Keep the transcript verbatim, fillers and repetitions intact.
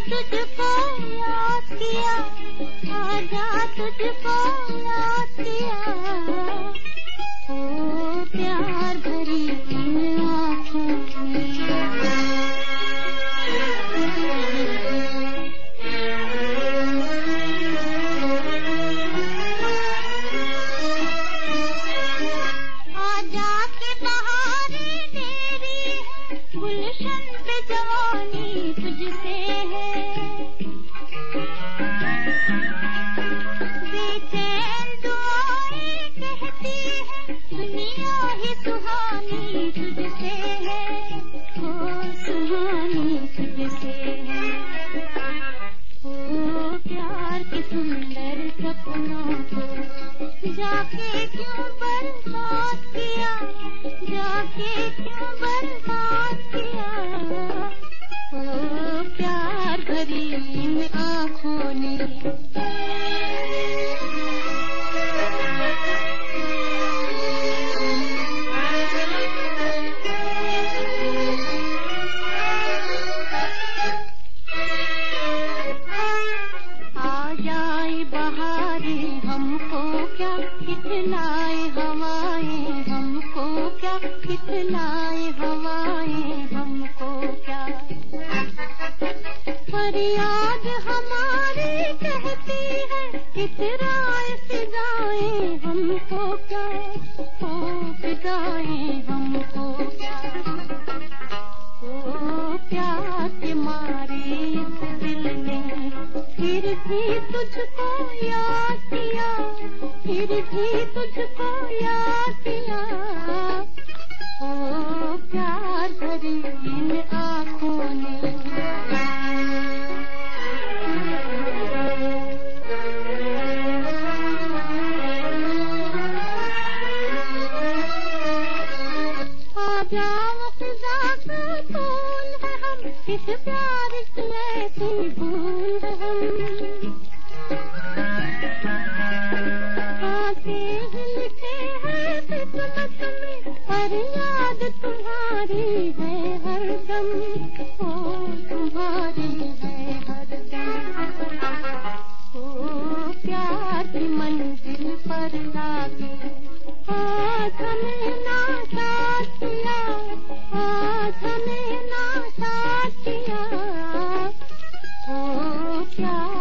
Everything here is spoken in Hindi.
तुझको याद किया, आजा तुझको याद किया। ओ प्यार भरी इन आँखों में आजा के बहारे तेरी है, गुलशन पे जवानी तुझसे है। बेचैन दुआएं कहती है, दुनिया ही सुहानी तुझसे है, ओ सुहानी तुझसे है। ओ प्यार के सुंदर सपनों को जाके क्यों बर्बाद किया, जाके क्यों बर्बाद किया। ओ प्यार भरी इन आँखों ने आ जाए बहारे हमको क्या, कितनाए हवाएं हमको क्या, कितनाए हवाएं हमको क्या। फरियाद हमारी कहती है, इतराए फिजाएं हमको क्या, ओ फिजाएं हमको क्या। ओ प्यार के मारे इस दिल ने फिर भी तुझको याद किया, फिर भी तुझको याद किया। ओ प्यार भरी इन आँखों ने आ जाओ फिजा का फूल है हम, इस प्यार की ऐसी भूल है हम। आते ही लिखे हैं किस्मत में, पर याद तुम्हारी है हरदम, ओ तुम्हारी है हरदम। ओ प्यार की मंजिल पर लाके आज हमें ना साथ किया, आज हमें ना साथ किया। ओ प्यार